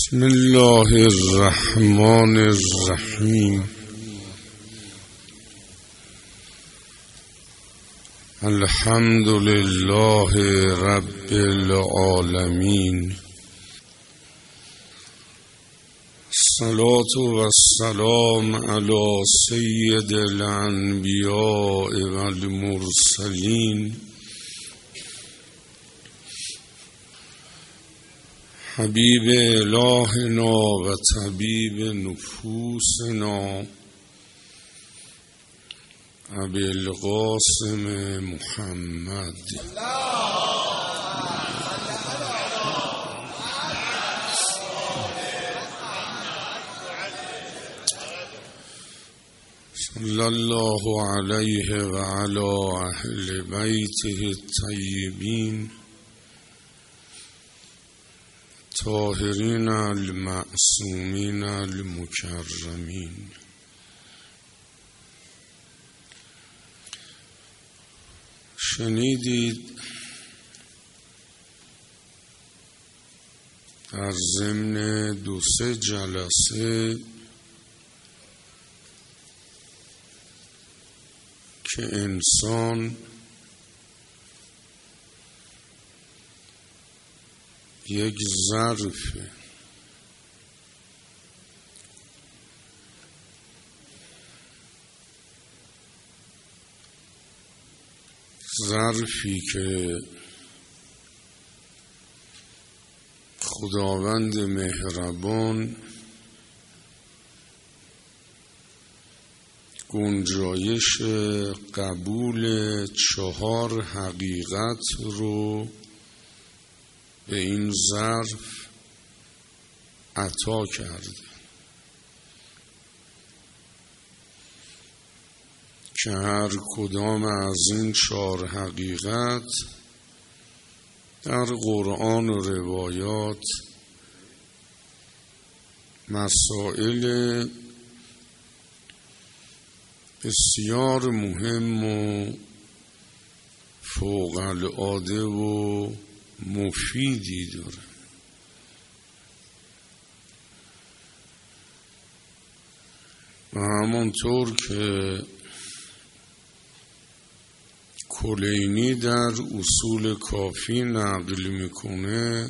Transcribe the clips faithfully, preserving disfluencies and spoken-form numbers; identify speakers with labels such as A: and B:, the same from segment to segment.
A: بسم الله الرحمن الرحیم. الحمد لله رب العالمین. الصلاة والسلام علی سید الانبیاء والمرسلین حبیب الهنا و طبیب نفوسنا ابی القاسم محمد صلی الله علیه و علی اهل بیته الطیبین طاهرین المعصومین المکرمین. شنیدید در ضمن دو سه جلسه که انسان یک ظرفه، ظرفی که خداوند مهربان گنجایش قبول چهار حقیقت رو به این ظرف عطا کرده که هر کدام از این چهار حقیقت در قرآن و روایات مسائل بسیار مهم و فوق العاده و مفیدی داره. و همانطور که کلینی در اصول کافی نقل میکنه،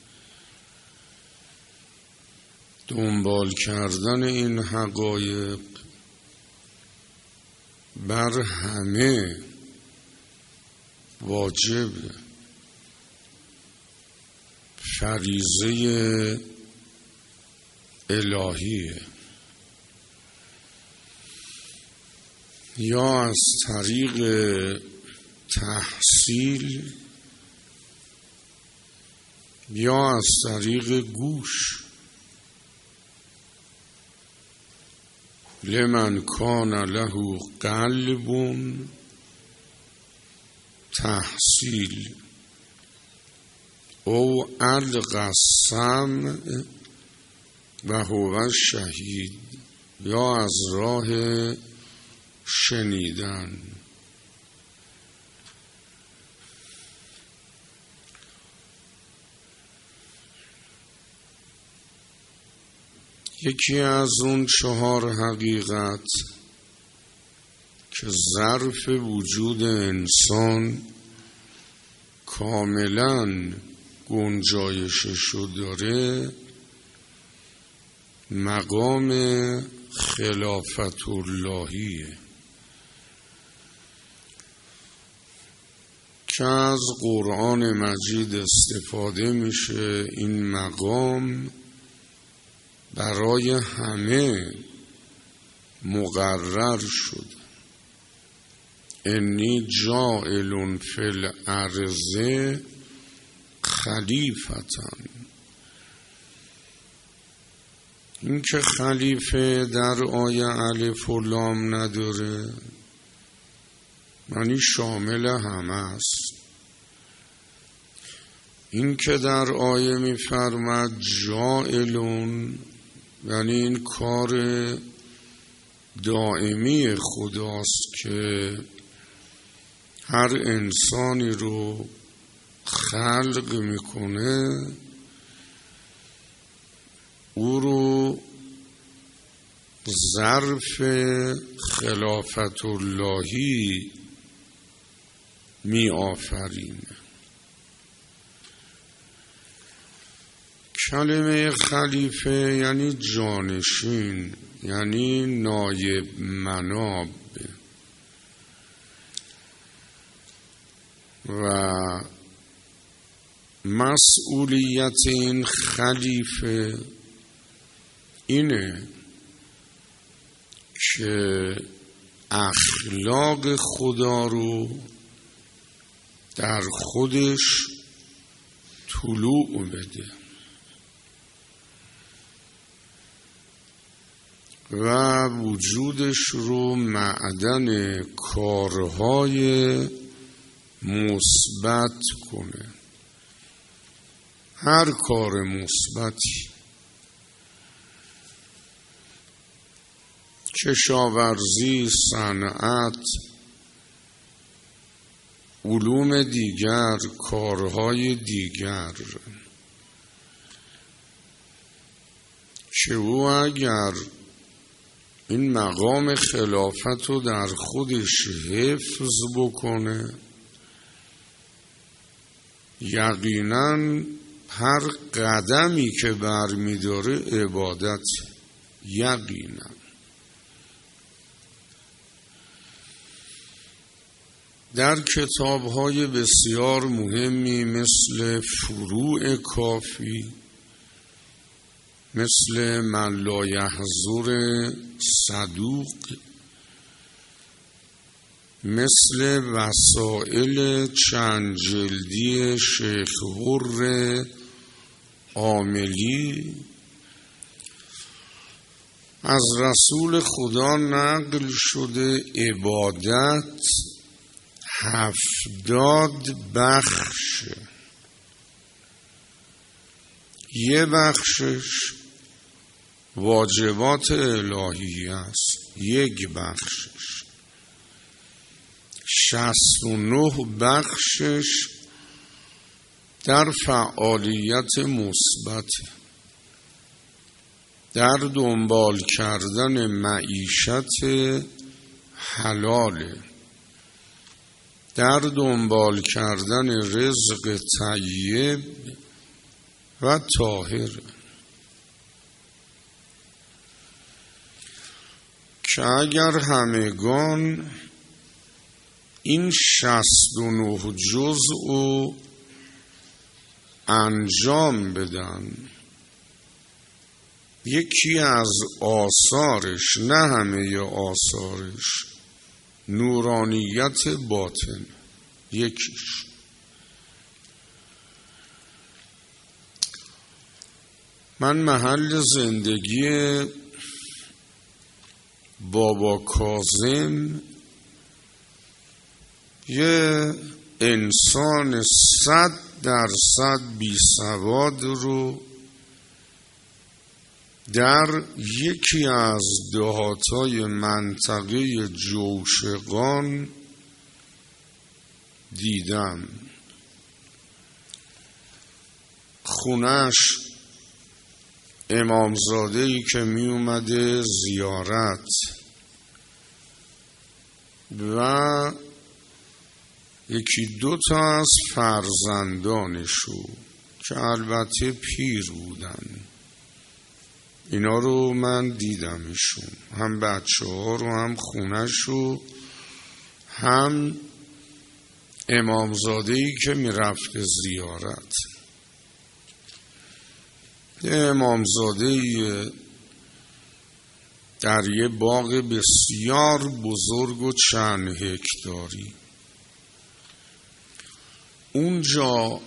A: دنبال کردن این حقایق بر همه واجبه، فریضه الهیه. یا از طریق تحصیل یا از طریق گوش. لمن کان له قلب تحصیل او القى السمع و هو شهید. یا از راه شنیدن. یکی از اون چهار حقیقت که ظرف وجود انسان کاملاً گنجایششو داره، مقام خلافت اللهیه که از قرآن مجید استفاده میشه. این مقام برای همه مقرر شد. انی جاعل فی الارض خلیفتن. این که خلیفه در آیه الف و لام نداره، معنی شامل همه است. این که در آیه می‌فرماد جاعلون، یعنی این کار دائمی خداست که هر انسانی رو خلق میکنه او رو ظرف خلافت اللهی می آفرینه. کلمه خلیفه یعنی جانشین، یعنی نایب مناب و مسئولیت این خلیفه اینه که اخلاق خدا رو در خودش طلوع بده و وجودش رو معدن کارهای مثبت کنه. هر کار مثبتی، کشاورزی، صنعت، علوم دیگر، کارهای دیگر، که او اگر این مقام خلافت رو در خودش حفظ بکنه، یقینا هر قدمی که برمی‌داره عبادت، یقینا. در کتاب‌های بسیار مهمی مثل فروع کافی، مثل من لا یحضر صدوق، مثل وسائل چند جلدی شیخ حر عاملی از رسول خدا نقل شده عبادت هفتاد بخش، یه بخشش واجبات الهی است، یک بخشش، شصت و نه بخشش در فعالیت مثبت، در دنبال کردن معیشت حلاله، در دنبال کردن رزق طیب و طاهر، که اگر همگان این شصت و نه جزء رو انجام بدن، یکی از آثارش، نه همه آثارش، نورانیت باطن یکیش. من محل زندگی بابا کاظم یه انسان صد درصد بی سواد رو در یکی از دهاتای منطقه جوشقان دیدم. خونش امامزاده‌ای که می اومده زیارت و یکی دو تا از فرزندانشو که البته پیر بودن، اینا رو من دیدمشون، هم بچه ها رو، هم خونشو، هم امامزاده‌ای که می رفت زیارت. امامزاده‌ای در یه باغ بسیار بزرگ و چند هکتاری. اونجا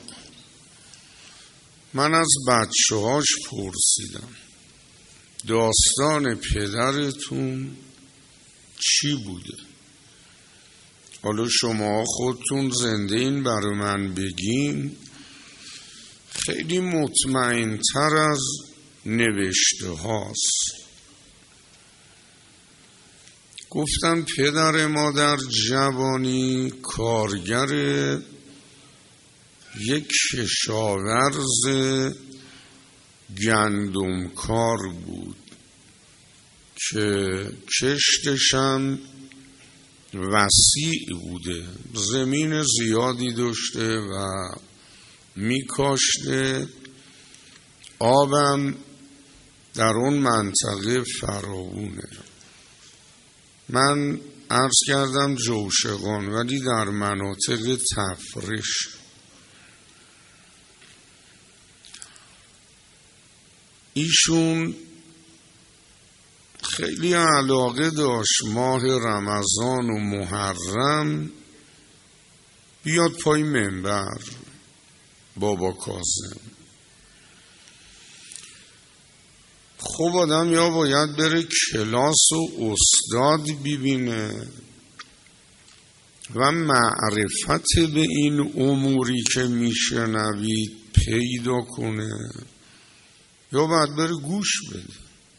A: من از بچه هاش پرسیدم داستان پدرتون چی بوده؟ حالا شما خودتون زنده این برای من بگین، خیلی مطمئن تر از نوشته هاست. گفتم پدر ما در جوانی کارگر یک کشاورز گندم کار بود که کشتشم وسیع بوده، زمین زیادی داشته و میکاشته، آبم در اون منطقه فراوونه. من عرض کردم جوشقان، ولی در مناطق تفرش. ایشون خیلی علاقه داشت ماه رمضان و محرم بیاد پای منبر بابا کاظم. خب آدم یا باید بره کلاس و استاد ببینه و معرفت به این اموری که میشنوید پیدا کنه، یا باید بره گوش بده.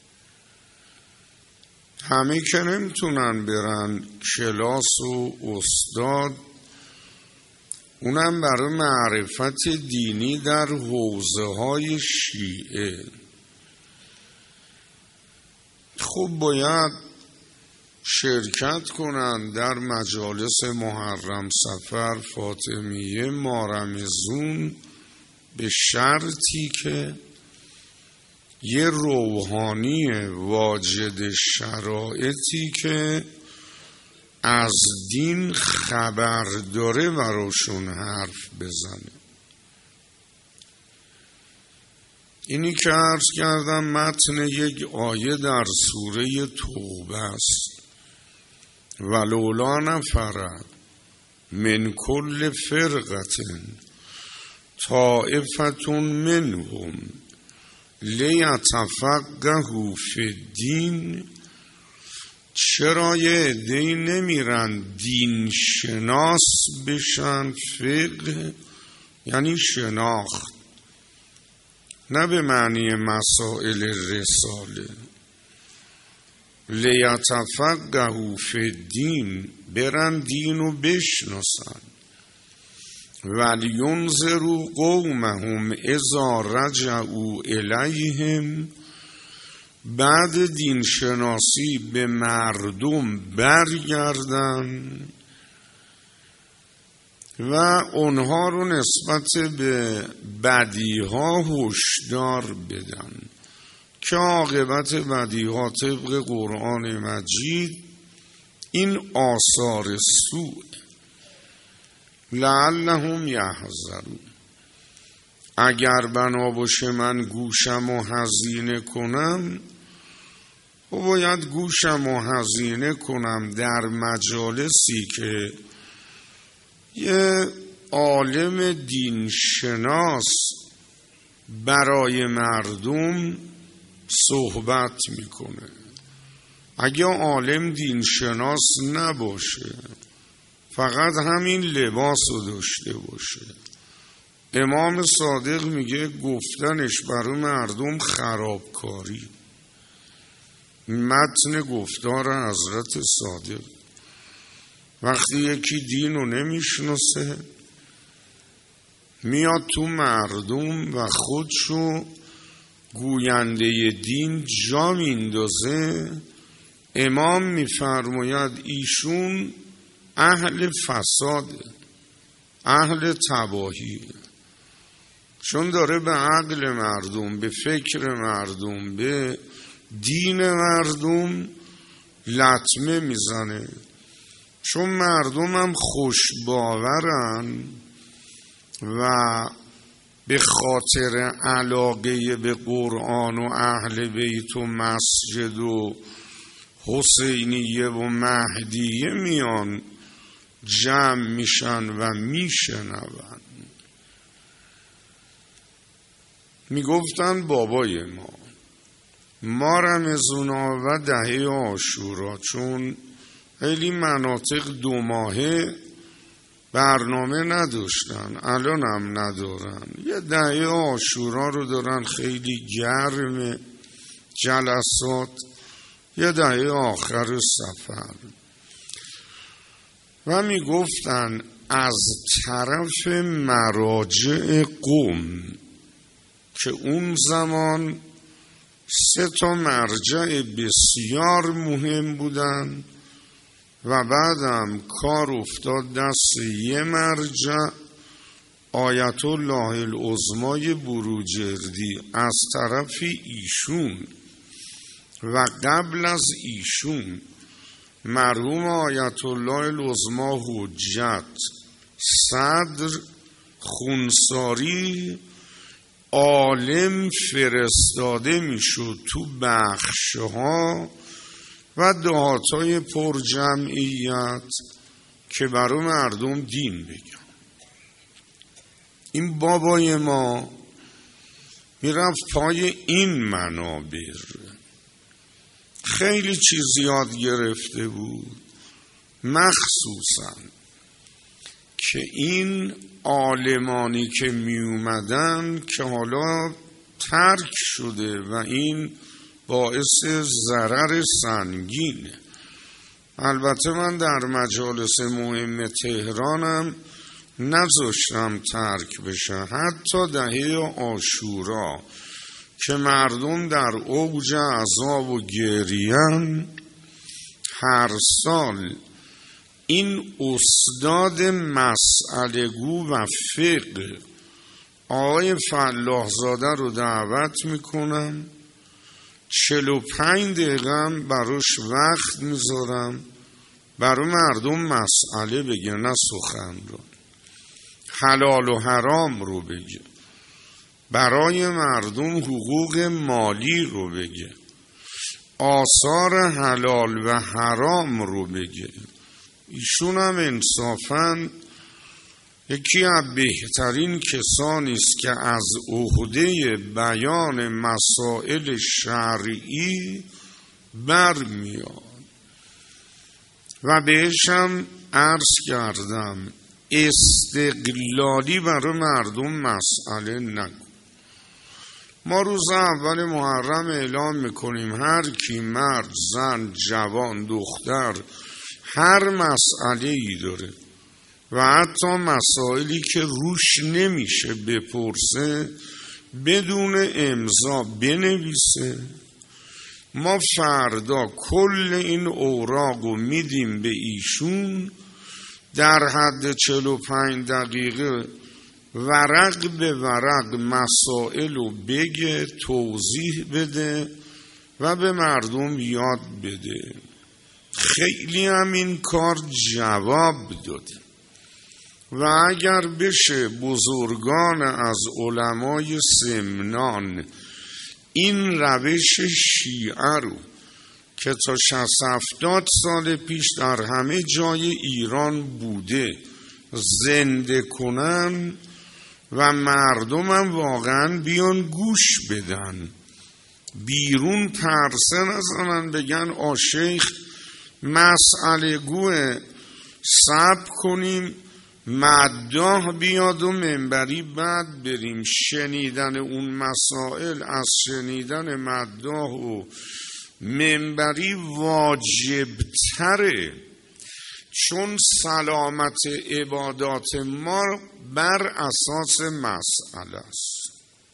A: همه که نمیتونن برن کلاس و استاد، اونم برای معرفت دینی در حوزه های شیعه. خب باید شرکت کنن در مجالس محرم، سفر، فاطمیه، مارمزون، به شرطی که یه روحانی واجد شرایطی که از دین خبر داره براشون حرف بزنه. اینی که عرض کردم متن یک آیه در سوره توبه است. ولولا نفر من کل فرقة طائفة منهم لیتفقهوا فی الدین. چرا یه عده‌ای نمیرن دین شناس بشن؟ فقه یعنی شناخت، نه به معنی مسائل رساله. لیتفقهوا فی الدین، برن دینو بشناسن. ولینذروا قومهم اذا رجعوا الیهم، بعد دین شناسی به مردم برگردن و اونها رو نسبت به بدیها هشدار بدن که عاقبت بدیها طبق قرآن مجید این آثار سوء. لعلهم یحذرون، اگر بنا باشه من گوشم و هزینه کنم، و باید گوشم و هزینه کنم در مجالسی که یه عالم دین شناس برای مردم صحبت میکنه. اگه عالم دین شناس نباشه، فقط همین لباس رو داشته باشه، امام صادق میگه گفتنش برای مردم خرابکاری. متن گفتار حضرت صادق. وقتی یکی دین رو نمیشناسه میاد تو مردم و خودشو گوینده دین جا میندازه، امام میفرماید ایشون اهل فساده، اهل تباهی، چون داره به عقل مردم، به فکر مردم، به دین مردم لطمه میزنه. چون مردم هم خوش باورن و به خاطر علاقه به قرآن و اهل بیت و مسجد و حسینیه و مهدیه میان جمع میشن و میشنون. میگفتن بابای ما ما رمضونا و دهه عاشورا، چون خیلی مناطق دو ماهه برنامه نداشتن، الان هم ندارن، یه دهه عاشورا رو دارن خیلی گرم جلسات، یه دهه آخر سفر. و می گفتن از طرف مراجع قوم که اون زمان سه تا مرجع بسیار مهم بودن و بعدم کار افتاد دست یه مرجع، آیت الله العظمای بروجردی. از طرف ایشون و قبل از ایشون مرحوم آیت الله العظما حجت صدر خونساری عالم فرستاده میشد تو بخشها و دهاتای پر جمعیت که برای مردم دین بگن. این بابای ما میرفت پای این منابر، خیلی چیز یاد گرفته بود، مخصوصا که این عالمانی که می اومدن که حالا ترک شده و این باعث ضرر سنگینه. البته من در مجالس مهم تهرانم نذاشتم ترک بشه. حتی دهه عاشورا که مردم در اوج عذاب و گریان، هر سال این استاد مسئله گو و فقه آقای فلاح زاده رو دعوت میکنم، چهل و پنج دقیقه براش وقت میذارم برای مردم مسئله بگه، نه سخن رو، حلال و حرام رو بگه، برای مردم حقوق مالی رو بگه، آثار حلال و حرام رو بگه. ایشون هم انصافاً یکی از بهترین کسانی است که از عهده بیان مسائل شرعی برمیاد و بهش هم عرض کردم استقلالی برای مردم مسئله نگو. ما روز اول محرم اعلام میکنیم هر کی مرد، زن، جوان، دختر هر مسئله ای داره و حتی مسائلی که روش نمیشه بپرسه بدون امضا بنویسه. ما فردا کل این اوراق رو میدیم به ایشون، در حد چهل و پنج دقیقه ورق به ورق مسائل رو بگه، توضیح بده و به مردم یاد بده. خیلی هم این کار جواب داده و اگر بشه بزرگان از علمای سمنان این روش شیعه رو که تا شصت هفتاد سال پیش در همه جای ایران بوده زنده کنن و مردم هم واقعا بیان گوش بدن، بیرون پرسه نزنن بگن آ شیخ مسئله گوه صبر کنیم مداح بیاد و منبری بعد بریم. شنیدن اون مسائل از شنیدن مداح و منبری واجب تره، چون سلامت عبادات ما بر اساس مسئله است.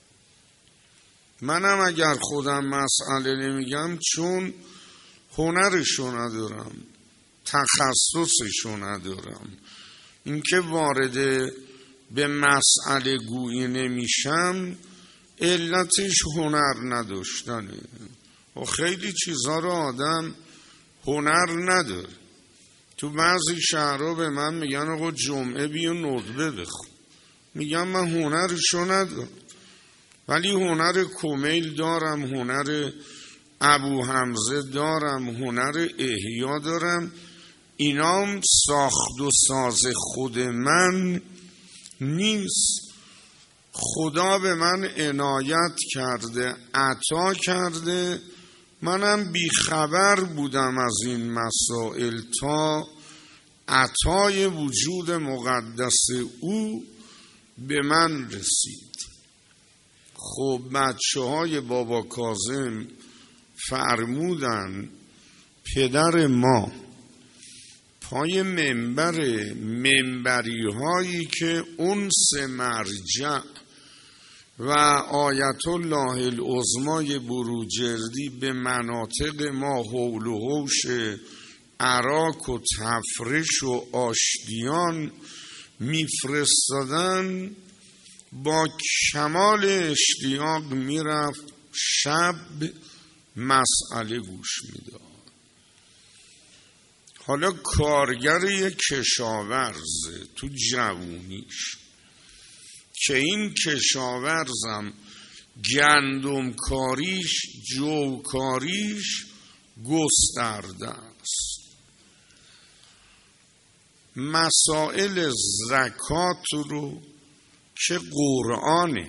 A: منم اگر خودم مسئله نمیگم چون هنرشو ندارم، تخصصشو ندارم، اینکه وارد به مسئله گویی نمیشم علتش هنر نداشتنه و خیلی چیزها رو آدم هنر نداره. تو بعضی شهرها به من میگن آقا جمعه بیا ندبه بخون، میگم من هنرشو ندارم ولی هنر کمیل دارم، هنر ابو حمزه دارم، هنر احیا دارم. اینام ساخت و ساز خود من نیست، خدا به من عنایت کرده، عطا کرده، منم بیخبر بودم از این مسائل تا عطای وجود مقدس او به من رسید. خب بچه های بابا کاظم فرمودن پدر ما پای منبر منبری هایی که اون سه مرجع و آیت الله العظمای بروجردی به مناطق ما حول و حوش عراق و تفرش و آشتیان میفرستادن، با کمال اشتیاق میرفت شب مسئله گوش میداد. حالا کارگر یک کشاورزه تو جوونیش که این کشاورزم گندم کاریش جو کاریش گسترده است، مسائل زکات رو که قرآنه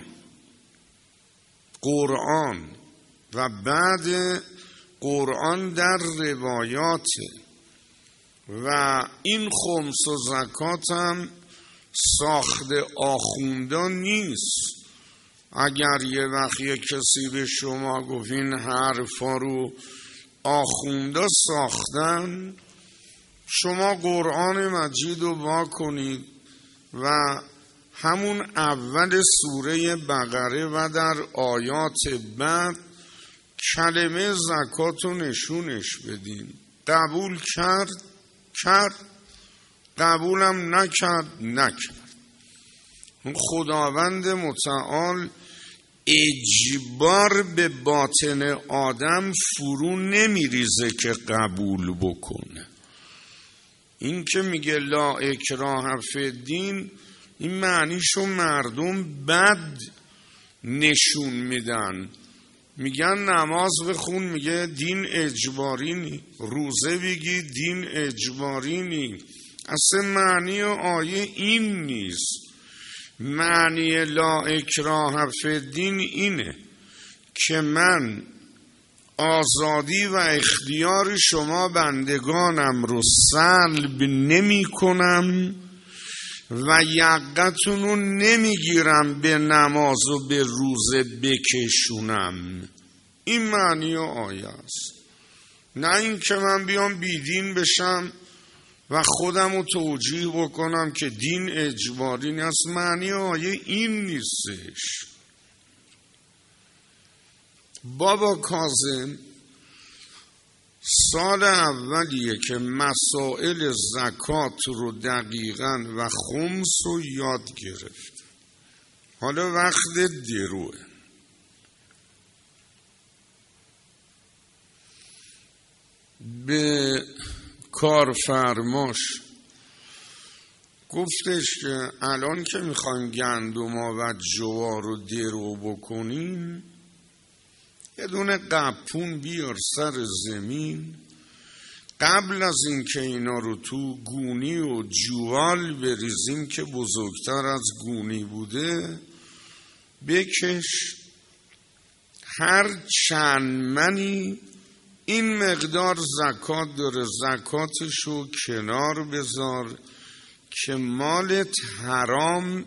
A: قرآن و بعد قرآن در روایاته و این خمس و زکات هم ساخت آخوندان نیست. اگر یه وقت یه کسی به شما گفت این حرفا رو آخوندا ساختن، شما قرآن مجید رو وا کنید و همون اول سوره بقره و در آیات بعد کلمه زکات رو نشونش بدین. قبول کرد کرد، قبولم نکرد نکرد. خداوند متعال اجبار به باطن آدم فرو نمیریزه که قبول بکنه. این که میگه لا اکراه فی الدین، این معنیشو مردم بد نشون میدن. میگن نماز بخون، میگه دین اجباری نی. روزه بگی دین اجباری نی. اصلا معنی آیه این نیست. معنی لا اکراه فی الدین اینه که من آزادی و اختیار شما بندگانم رو سلب نمی کنم و یقتون رو نمیگیرم به نماز و به روزه بکشونم. این معنی آیه است. نه این که من بیام بیدین بشم و خودم رو توجیه بکنم که دین اجباری نیست. معنی آیه این نیستش. بابا کاظم سال اولیه که مسائل زکات رو دقیقاً و خمس رو یاد گرفت. حالا وقت دروه. به کارفرماش گفتش که الان که میخوایم گندم و جوار رو درو بکنیم، یه دونه قپون بیار سر زمین، قبل از این که اینا رو تو گونی و جوال بریزیم که بزرگتر از گونی بوده، بکش هر چند منی این مقدار زکات داره، زکاتشو کنار بذار که مالت حرام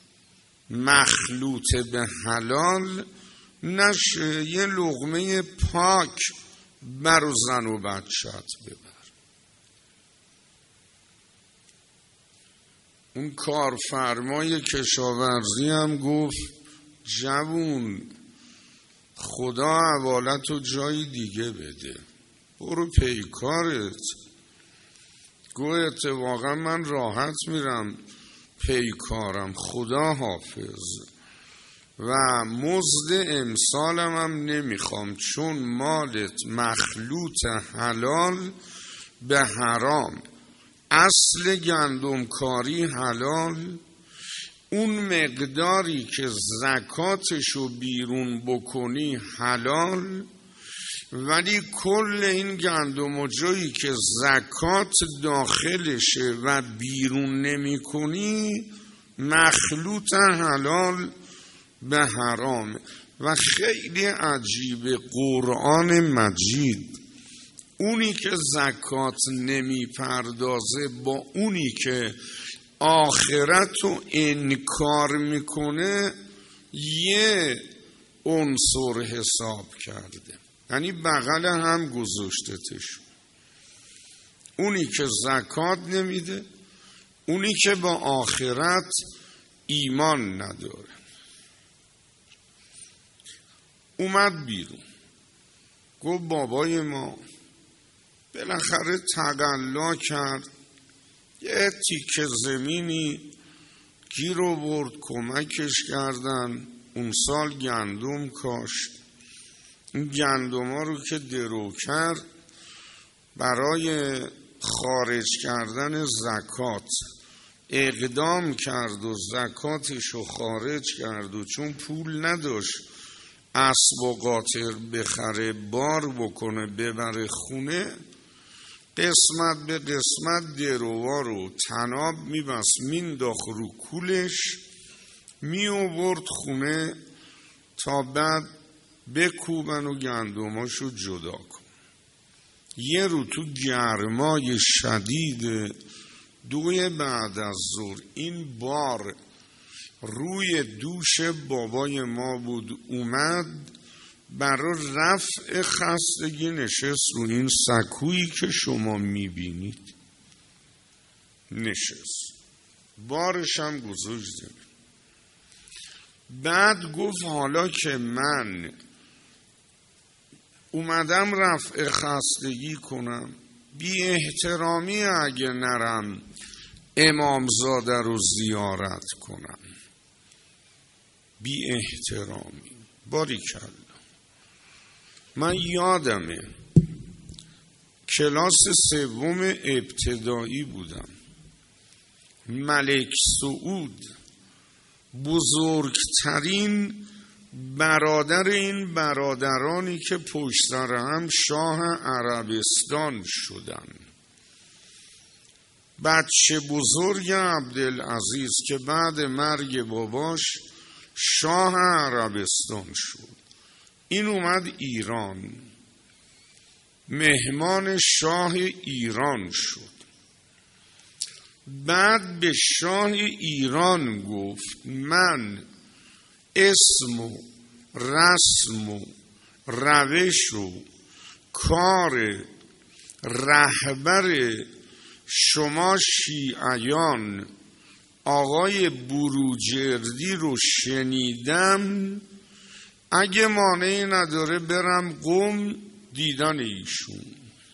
A: مخلوط به حلال نشه، یه لقمه پاک بر زن و بچت ببر. اون کارفرمای کشاورزی هم گفت جوون خدا حوالتو جای دیگه بده، برو پیکارت. گو اتفاقا من راحت میرم پیکارم، خدا حافظ، و مزد امسالم هم نمیخوام چون مالت مخلوط حلال به حرام. اصل گندم کاری حلال، اون مقداری که زکاتشو بیرون بکنی حلال، ولی کل این گندم و جایی که زکات داخلشه و بیرون نمی کنی مخلوط حلال به حرام. و خیلی عجیبه قرآن مجید اونی که زکات نمی پردازه با اونی که آخرت رو انکار میکنه یه عنصر حساب کرده، یعنی بغل هم گذاشتتش. اونی که زکات نمیده، اونی که با آخرت ایمان نداره. اومد بیرون، گفت بابای ما بالاخره تقلا کرد، یه تیکه زمینی گیر آورد، کمکش کردن، اون سال گندم کاشت. این گندم ها رو که درو کرد، برای خارج کردن زکات اقدام کرد و زکاتش رو خارج کرد و چون پول نداشت اسب و قاطر بخره بار بکنه ببره خونه، قسمت به قسمت دروار رو تناب میبست مینداخت رو کولش، می آورد خونه تا بعد بکوبن و گندماشو جدا کن. یه رو تو گرمای شدید دوی بعد از ظهر این بار روی دوش بابای ما بود، اومد برای رفع خستگی نشست رو این سکویی که شما میبینید، نشست، بارش هم گذاشت. بعد گفت حالا که من اومدم رفع خستگی کنم، بی احترامی اگه نرم امامزاده رو زیارت کنم، بی احترامی. باریکلا. من یادمه کلاس سوم ابتدایی بودم، ملک سعود بزرگترین برادر این برادرانی که پشت سر هم شاه عربستان شدن، بچه بزرگ عبدالعزیز که بعد مرگ باباش شاه عربستان شد، این اومد ایران، مهمان شاه ایران شد. بعد به شاه ایران گفت من اسم و رسم و روش و کار رهبر شما شیعیان آقای بروجردی رو شنیدم، اگه مانعی نداره برم قم دیدن ایشون.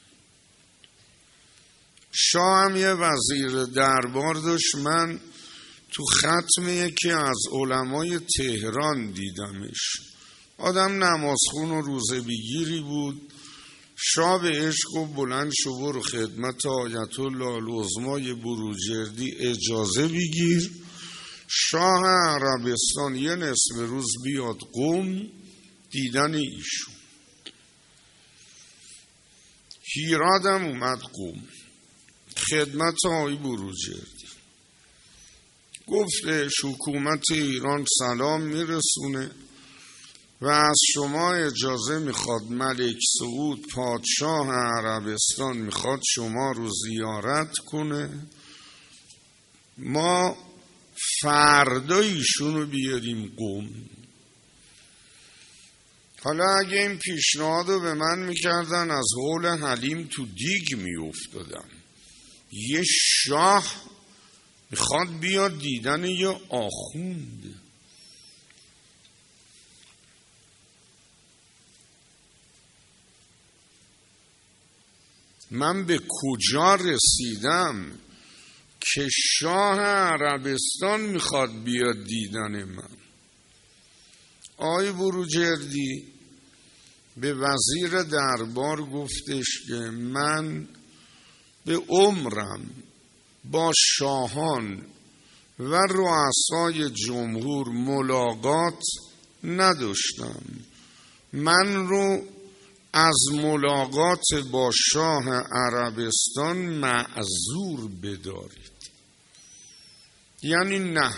A: شاه هم یه وزیر دربار داشت، من تو ختم یکی از علمای تهران دیدمش، آدم نمازخون و روزه بگیری بود. شاه به عشق و بلند شو برو خدمت آیت الله العظمای بروجردی اجازه بگیر، شاه عربستان یه نصف روز بیاد قم دیدن ایشون. هیرادم اومد قم خدمت آقای بروجردی، گفتش حکومت ایران سلام میرسونه و از شما اجازه میخواد، ملک سعود پادشاه عربستان میخواد شما رو زیارت کنه، ما فردا ایشون رو بیاریم قم. حالا اگه این پیشنهاد رو به من میکردن از هول حلیم تو دیگ میافتادم. یه شاه میخواد بیاد دیدن یه آخوند. من به کجا رسیدم که شاه عربستان میخواد بیاد دیدن من؟ آقای بروجردی به وزیر دربار گفتش که من به عمرم با شاهان و رؤسای جمهور ملاقات نداشتم، من رو از ملاقات با شاه عربستان معذور بدارید. یعنی نه.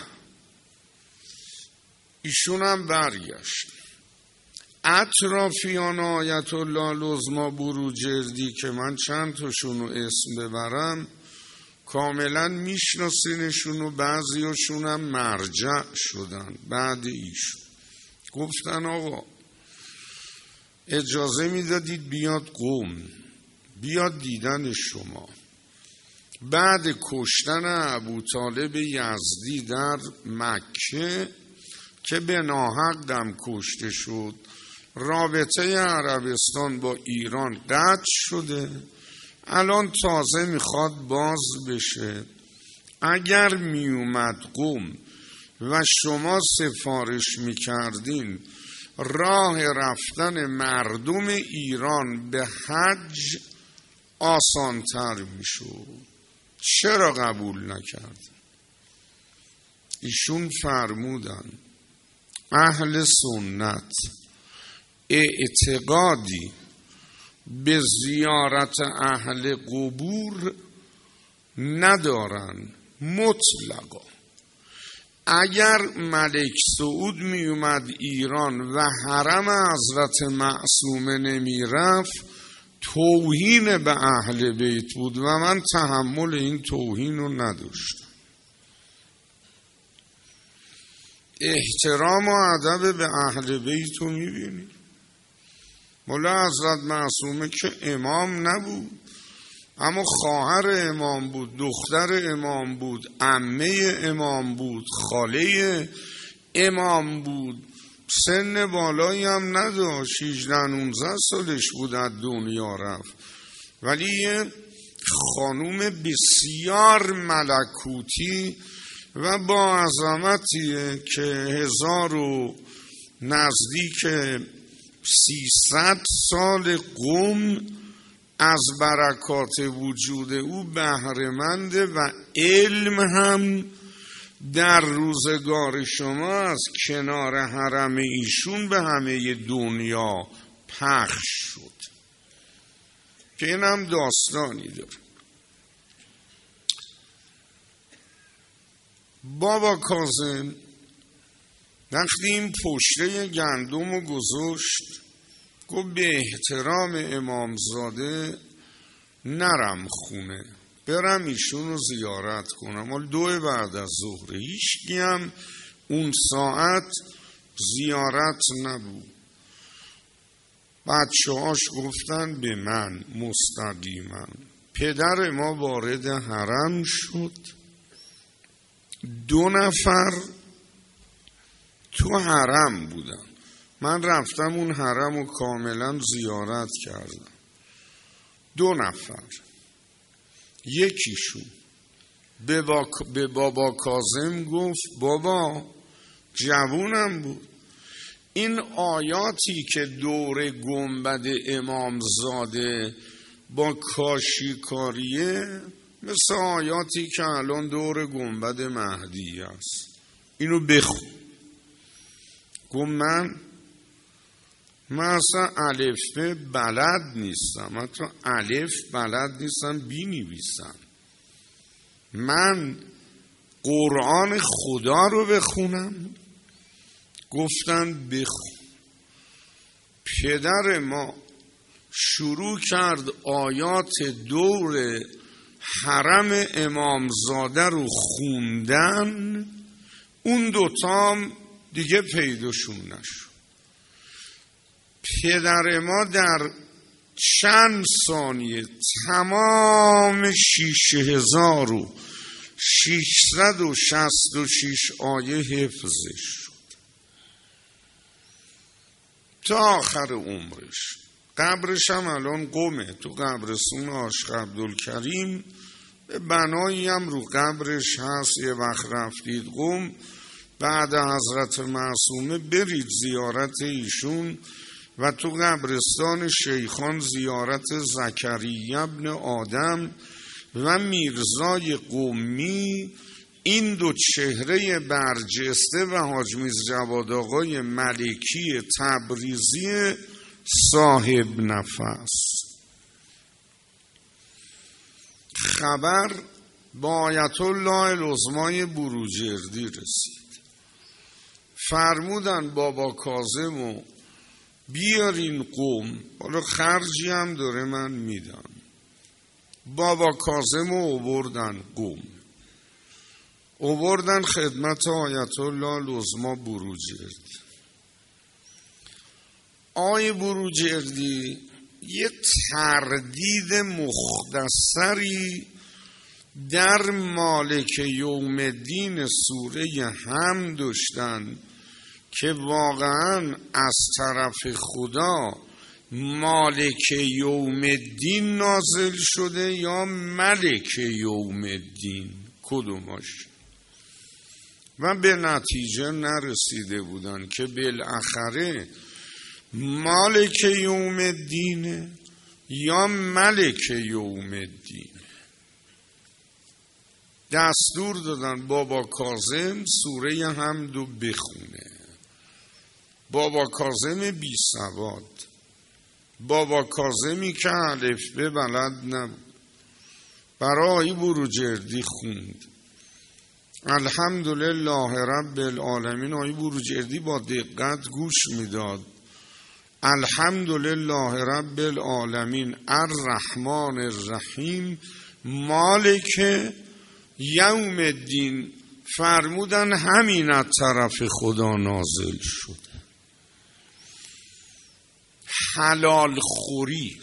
A: ایشون هم برگشت. اطرافیان آیت الله العظما بروجردی که من چند تاشون رو اسم ببرم کاملا میشناسینشون و بعضی هاشون هم مرجع شدن بعد ایشون. گفتن آقا اجازه میدادید بیاد قم، بیاد دیدن شما. بعد کشتن ابوطالب یزدی در مکه که به ناحق هم کشته شد، رابطه عربستان با ایران قطع شده، الان تازه میخواد باز بشه. اگر میومد قم و شما سفارش میکردین راه رفتن مردم ایران به حج آسانتر میشد، چرا قبول نکرد؟ ایشون فرمودن اهل سنت اعتقادی به زیارت اهل قبور ندارن مطلقا. اگر ملک سعود می اومد ایران و حرم حضرت معصومه نمی رفت توهین به اهل بیت بود و من تحمل این توهین رو نداشتم. احترام و ادب به اهل بیت رو می بینید. مولا حضرت معصومه که امام نبود، اما خواهر امام بود، دختر امام بود، عمه امام بود، خاله امام بود، سن بالایی هم نداشت، هجده نوزده سالش بود از دنیا رفت، ولی یه خانوم بسیار ملکوتی و با عظمتیه که هزار و نزدیک سیصد سال قم از برکات وجود او بهره‌منده و علم هم در روزگار شما از کنار حرم ایشون به همه دنیا پخش شد که این هم داستانی داره. بابا کاظم وقتی این پشته گندم رو گذاشت گفت به احترام امامزاده نرم خونه، برم ایشون رو زیارت کنم. ولی دو بعد از ظهر هیچکی هم اون ساعت زیارت نبود. بچه هاش گفتن به من مستقیما. پدر ما وارد حرم شد، دو نفر تو حرم بودن، من رفتم اون حرم رو کاملا زیارت کردم. دو نفر، یکیشون به, با... به بابا کاظم گفت بابا، جوونم بود، این آیاتی که دور گنبد امامزاده با کاشیکاریه مثل آیاتی که الان دور گنبد مهدی است، اینو بخون. گفت من من اصلا الف بلد نیستم، حتی الف بلد نیستم بی نویسم، من قرآن خدا رو بخونم؟ گفتن بخون. پدر ما شروع کرد آیات دور حرم امامزاده رو خوندن، اون دوتام دیگه پیداشون نشد. پدر ما در چند ثانیه تمام شیش هزار و ششصد و شصت و شش آیه حفظش شد تا آخر عمرش. قبرش هم الان قمه، تو قبرستون عاشق عبدالکریم، به بنایی هم رو قبرش هست. یه وقت رفتید قم بعد حضرت معصومه برید زیارت ایشون و تو قبرستان شیخان زیارت زکریا ابن آدم و میرزای قمی، این دو چهره برجسته و حاج میرزا جواد آقای ملکی تبریزی صاحب نفس. خبر با آیت الله العظمای بروجردی رسید، فرمودن بابا کاظمو بیارین قم، حالا خرجی هم داره من میدم. بابا کاظمو آوردن قم، آوردن خدمت آیت الله العظما بروجردی. آی بروجردی یه تردید مختصری در مالک یوم الدین سوره هم داشتن که واقعا از طرف خدا مالک یوم الدین نازل شده یا ملک یوم الدین، کدوماش؟ و به نتیجه نرسیده بودن که بالاخره مالک یوم الدین یا ملک یوم الدین. دستور دادن بابا کاظم سوره حمدو بخونه. بابا کاظم بی سواد، بابا کاظمی که الف به بلد نبود، برای بروجردی خوند الحمدلله رب العالمین. آیه بروجردی با دقت گوش میداد. الحمدلله رب العالمین الرحمن الرحیم مالک یوم الدین. فرمودن همین از طرف خدا نازل شد. حلال خوری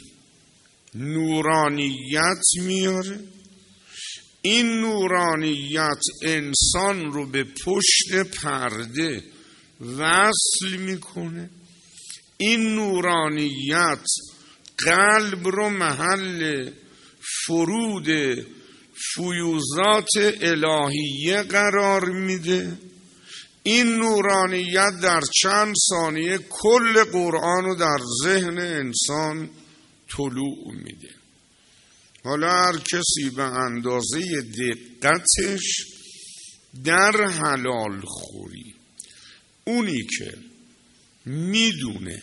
A: نورانیت میاره. این نورانیت انسان رو به پشت پرده وصل میکنه. این نورانیت قلب رو محل فرود فیوزات الهیه قرار میده. این نورانیت در چند ثانیه کل قرآن رو در ذهن انسان طلوع میده. حالا هر کسی به اندازه دقتش در حلال خوری، اونی که میدونه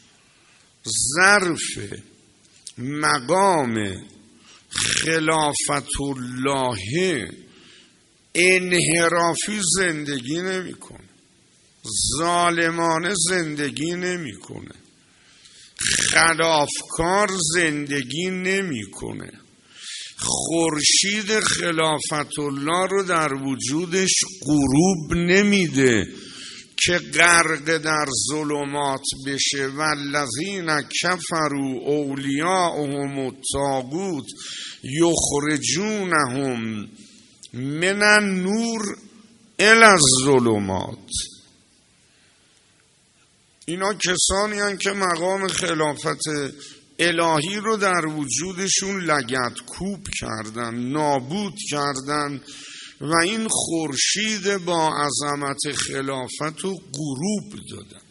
A: ظرف مقام خلافت الله انحرافی زندگی نمیکنه، ظالمانه زندگی نمیکنه، خلافکار زندگی نمیکنه، خورشید خلافت الله رو در وجودش غروب نمیده که غرق در ظلمات بشه. والذین کفروا اولیاءهم الطاغوت یخرجونهم من النور الی الظلمات. اینا کسانی هستند که مقام خلافت الهی رو در وجودشون لگدکوب کردن، نابود کردن و این خورشید با عظمت خلافت رو غروب دادن.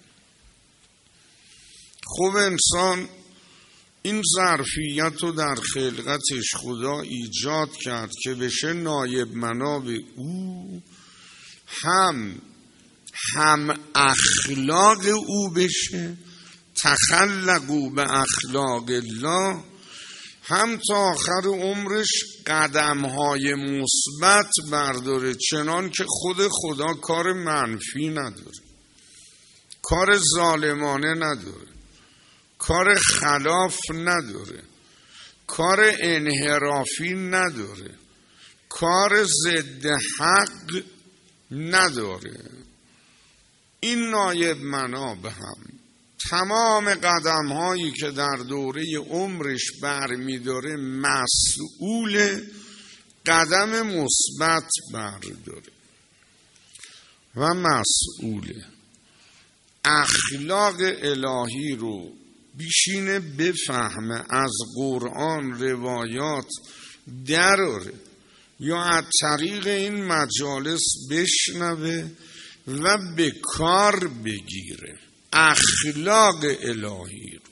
A: خب انسان این ظرفیت رو در خلقتش خدا ایجاد کرد که بشه نایب مناب او، هم هم اخلاق او بشه، تخلقوا به اخلاق الله، هم تا آخر عمرش قدمهای مثبت برداره، چنان که خود خدا کار منفی نداره، کار ظالمانه نداره، کار خلاف نداره، کار انحرافی نداره، کار ضد حق نداره. این نایب مناب هم تمام قدم هایی که در دوره عمرش برمیداره مسئول قدم مثبت برداره و مسئول اخلاق الهی رو بیشینه بفهمه، از قرآن روایات دراره یا از طریق این مجالس بشنوه و به کار بگیره اخلاق الهی رو.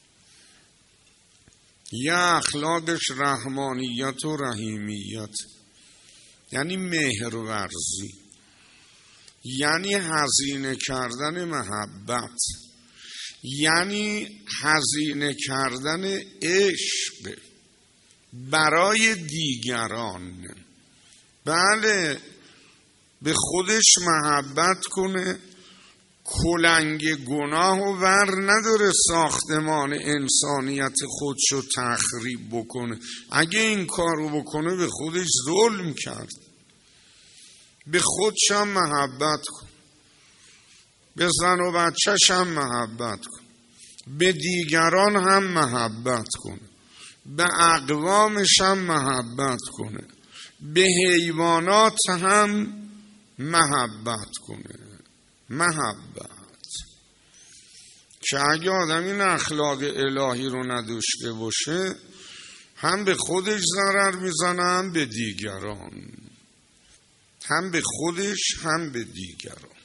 A: یا اخلاقش رحمانیت و رحیمیت، یعنی مهرورزی، یعنی هزینه کردن محبت، یعنی هزینه کردن عشق برای دیگران. بله، به خودش محبت کنه، کلنگ گناه و ور نداره ساختمان انسانیت خودشو تخریب بکنه. اگه این کارو بکنه به خودش ظلم کرد. به خودش هم محبت کن، به زن و بچهش هم محبت کن، به دیگران هم محبت کن، به اقوامش هم محبت کنه، به حیوانات هم محبت کنه. محبت، که اگه آدم این اخلاق الهی رو نداشته باشه هم به خودش ضرر میزنه هم به دیگران، هم به خودش هم به دیگران.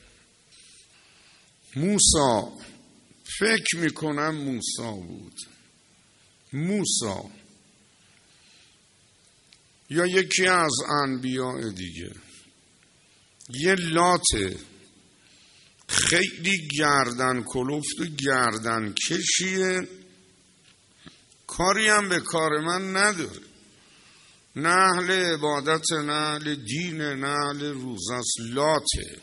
A: موسی، فکر میکنم موسی بود، موسی یا یکی از انبیاء دیگه، یه لات خیلی گردن کلفت و گردن کشیه، کاری هم به کار من نداره، نه اهل عبادت، نه اهل دین، نه اهل روزه است، لاته.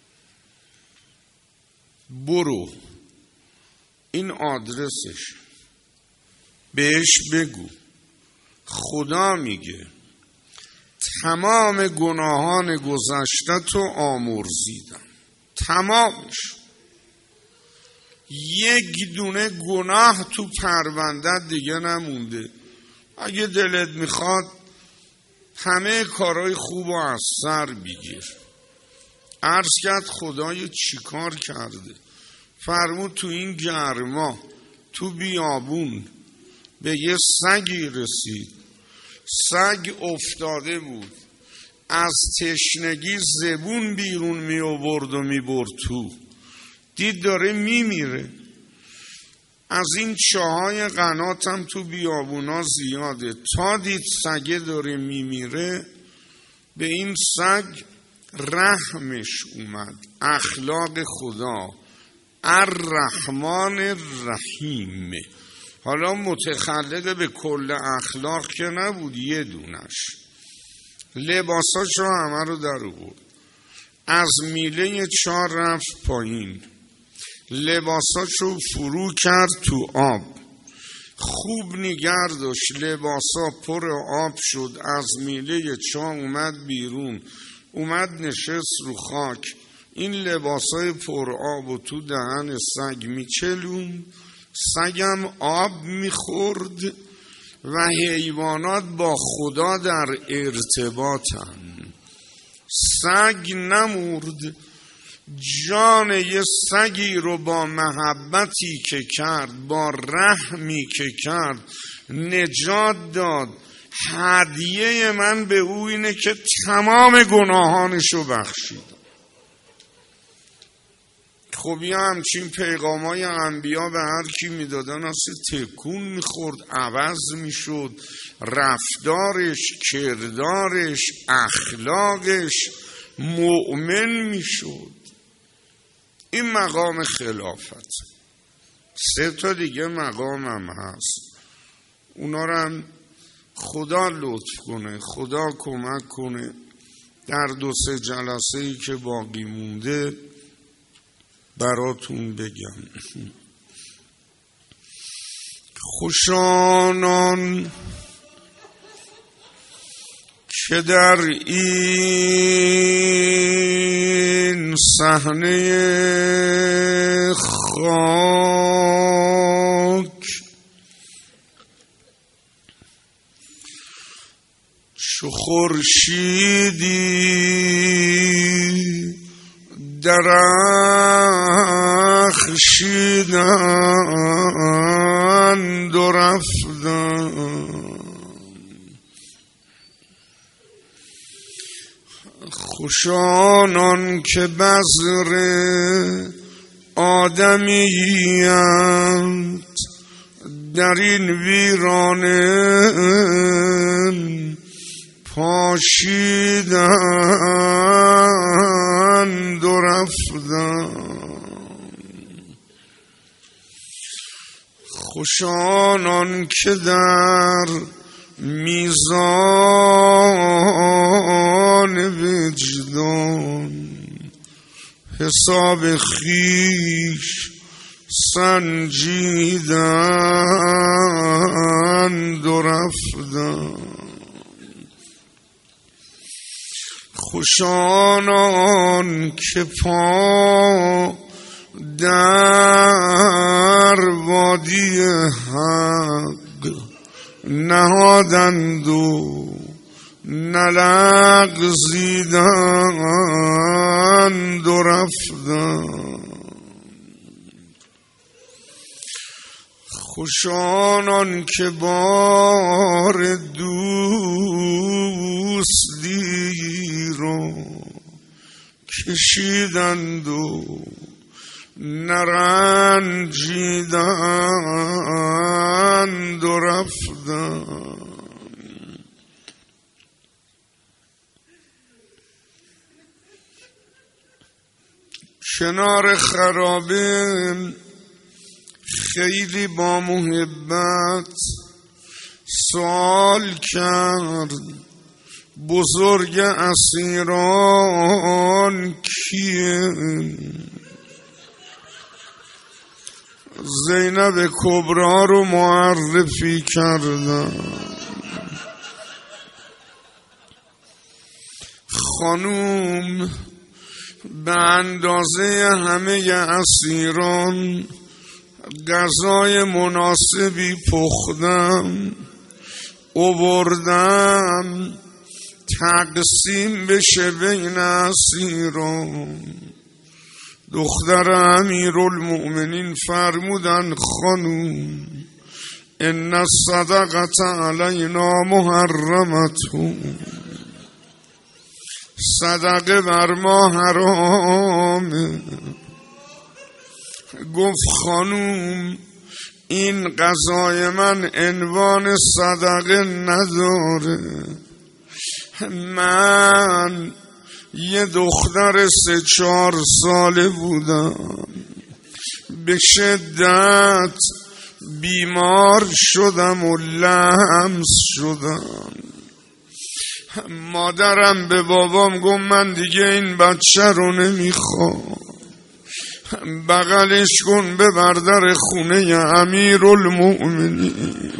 A: برو این آدرسش، بهش بگو خدا میگه تمام گناهان گذشته تو آمرزیدم، تمامش، یک دونه گناه تو پروندت دیگه نمونده. اگه دلت میخواد همه کارهای خوب و از سر بگیر. عرض کرد خدای چیکار کرده؟ فرمود تو این گرما تو بیابون به یه سگی رسید، سگ افتاده بود، از تشنگی زبون بیرون می آورد و می برد تو، دید داره می میره. از این چاهای قنات هم تو بیابونا زیاده، تا دید سگه داره می میره به این سگ رحمش اومد. اخلاق خدا الرحمن الرحیم، حالا متخلق به کل اخلاق که نبود، یه دونش لباساشو همه رو در آورد، از میله چار رفت پایین، لباساشو فرو کرد تو آب، خوب نگر داشت، لباسا پر آب شد، از میله چار اومد بیرون، اومد نشست رو خاک، این لباسای پر آب و تو دهن سگ میچلون، سگم آب میخورد و حیوانات با خدا در ارتباطن. سگ نمرد، جان یه سگی رو با محبتی که کرد، با رحمی که کرد نجات داد. هدیه من به او اینه که تمام گناهانشو بخشید. خب یه همچین پیغام های انبیا به هر کی میدادن اصلا تکون میخورد، عوض میشد، رفتارش، کردارش، اخلاقش مؤمن میشد. این مقام خلافت. سه تا دیگه مقام هم هست، اونا رو هم خدا لطف کنه، خدا کمک کنه در دو سه جلسه ای که باقی مونده براتون بگم. خوشانان که در این صحنه خاک چو خورشیدی درخشیدند و رفتند، خوشانان که بذر آدمی‌اند در این ویرانه پاشیدند و رفتند. خوشانان که در میزان وجدان حساب خویش سنجیدند و رفتند. خوشانان که پا در وادی حق نهادند و نلغزیدند و رفتند. خوش آنان که بار دوستی رو کشیدند و نرنجیدند و رفتند. کنار خرابه خیلی با محبت سوال کرد بزرگ اسیران کیه؟ زینب کبرا رو معرفی کردن. خانوم به اندازه همه اسیران غذای مناسبی پختم آوردم تقسیم بشه بین اسیران. دختر امیرالمؤمنین فرمودن خانوم ان الصدقه علینا محرمة، صدقه بر ما حرامه. گفت خانوم این غذای من عنوان صدقه نداره، من یه دختر سه چهار ساله بودم به شدت بیمار شدم و لمس شدم. مادرم به بابام گفت من دیگه این بچه رو نمیخوام، بغلش کن ببر در خونه امیرالمؤمنین،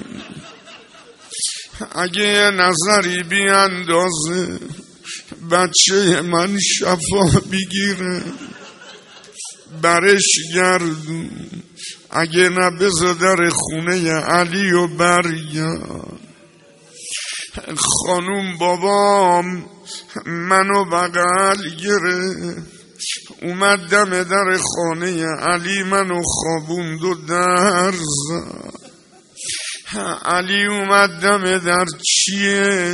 A: اگه یه نظری بیاندازه بچه من شفا بگیره برش گردون، اگه نه بذار در خونه علی و برگرد. خانوم بابام منو بغل گرفت اومد دم در خانه علی منو خوابوند و در زد. علی اومد دم در چیه؟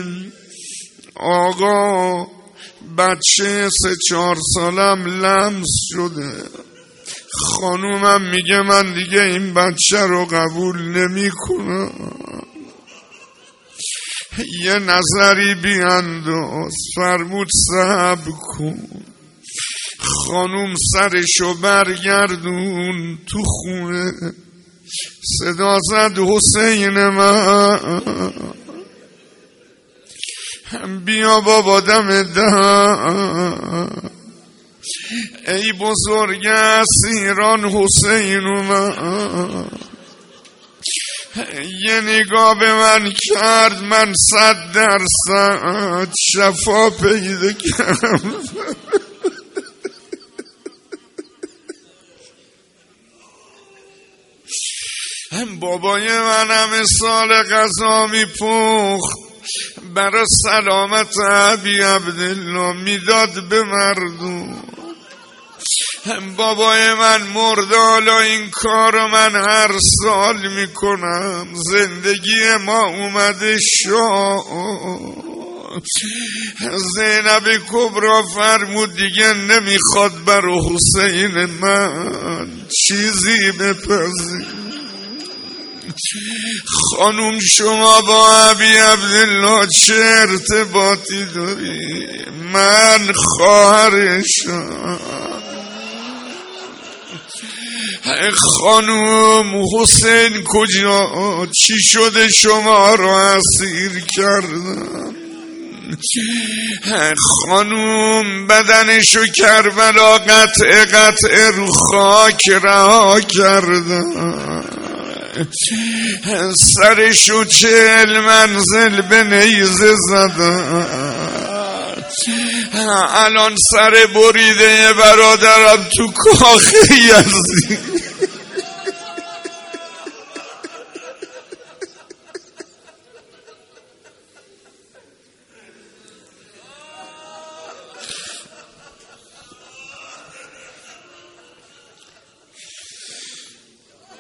A: آقا بچه سه چهار سالم لمس شده. خانومم میگه من دیگه این بچه رو قبول نمی کنم، یه نظری بیانداز. فرمود صبر کن. خانوم سرشو برگردون تو خونه، صدا زد حسین من بیا بابا دم در، ای بزرگ اسیران حسین اومد. یه نگاه به من کرد، من صد درصد شفا پیدا کردم. بابای من همه سال غذا میپخت برای سلامت ابی عبدالله میداد به مردم. بابای من مرد، حالا این کارو من هر سال میکنم. زندگی ما اومده شاه. زینب کبرا فرمود دیگه نمیخواد برای حسین من چیزی بپذیر. خانوم شما با ابی عبدالله چه ارتباطی داری؟ من خواهرشم. خانوم حسین کجا؟ چی شده شما رو اسیر کردن؟ خانوم بدنشو کربلا قطع قطع رو خاک رها کردن، سرشو چهل منزل به نیزه زدن. الان سر بریده برادرم تو کاخ یزید.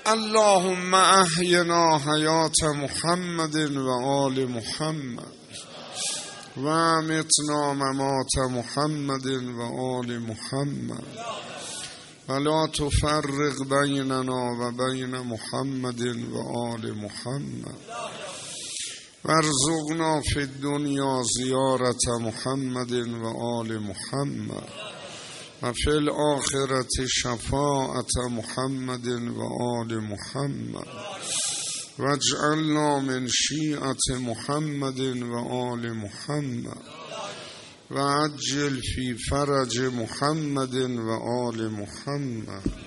A: اللهم احینا حیات محمد و آل محمد و امتنا ممات محمد و آل محمد ولا تفرق بیننا و بین محمد و آل محمد وارزقنا فی الدنیا زیارت محمد و آل محمد و فی الآخرة شفاعت محمد و آل محمد واجعلنا من شیعة محمد و آل محمد و عجل فی فرج محمد و آل محمد.